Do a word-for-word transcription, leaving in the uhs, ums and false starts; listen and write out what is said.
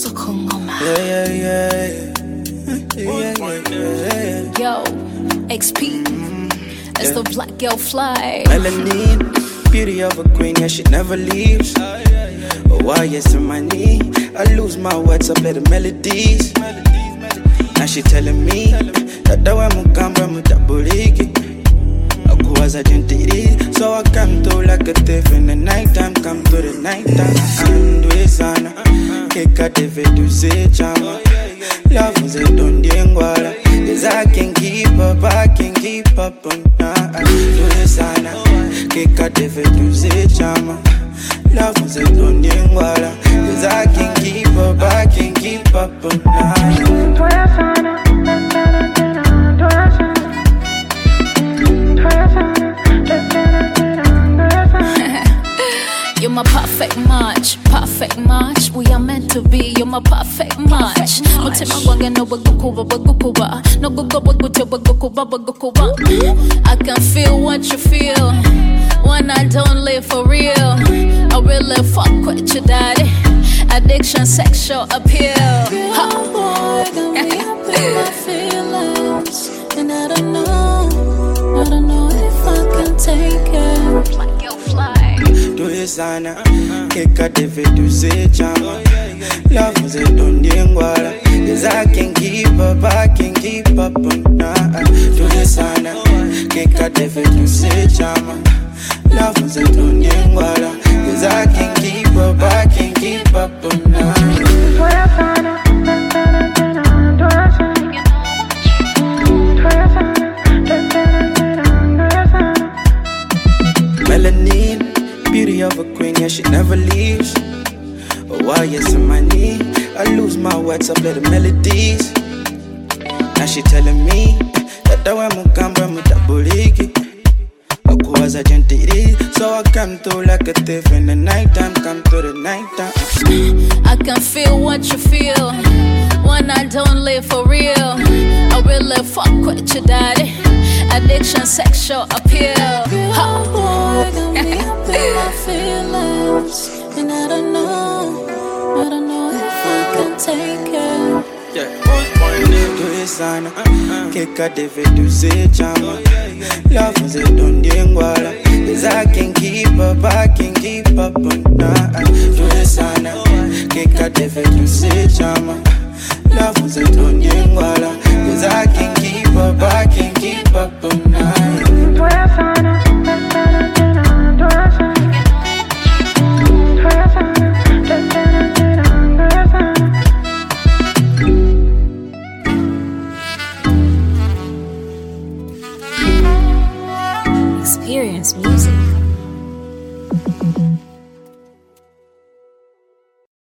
Yeah, yeah, yeah. Yeah, yeah, yeah. Yo, X P. It's the black girl fly. Melanin, beauty of a queen, yeah, she never leaves. Oh, why, yes, on my knee. I lose my words, I play the melodies. Now she telling me that the way mukamba mutaburiki. Akuwaza jintiri. So I come through like a thief in the nighttime. Come through the nighttime. Andu sana Keka deve du se chama. Love was a dondi ngwala. Cause I can keep up, I can keep up on Andu sana Keka deve du se chama. Love was a dondi ngwala. Cause I can keep up, I can keep up on Andu. You're my perfect match, perfect match. We are meant to be. You're my perfect match. Mutima wange no bagukuba bagukuba, no gukuba gukuba bagukuba bagukuba. I can feel what you feel when I don't live for real. I really fuck with you, daddy. Addiction, sexual appeal. Real boy, got me up in my feelings, and I don't know, I don't know if I can take it. Black girl fly. Do it sana, Keka deve du se chama. Love was a dondi ngwala. Cause I can keep up, I can keep up on Do it sana, Keka deve du se chama. Love was a dondi ngwala. Cause I can keep up, I can keep up on Melanin, beauty of a queen, yeah, she never leaves. Oh, why, yes, on my knee. I lose my words, I play the melodies. Now she telling me that the way mukamba mutaburiki. Akuwaza jintiri. So I come through like a thief in the nighttime. Come through the nighttime. I can feel what you feel when I don't live for real. I really fuck with you, daddy. Addiction, sexual appeal. Real boy, got me up in my feelings, and I don't know, I don't know if I can take it. Yeah. Do it sana, Keka deve du se chama. Love was a dondi ngwala. Cause I can keep up, I can keep up on Do it sana, Keka deve du se chama. Love was a dondi ngwala. Cause I can keep up, I can keep up on Experience music.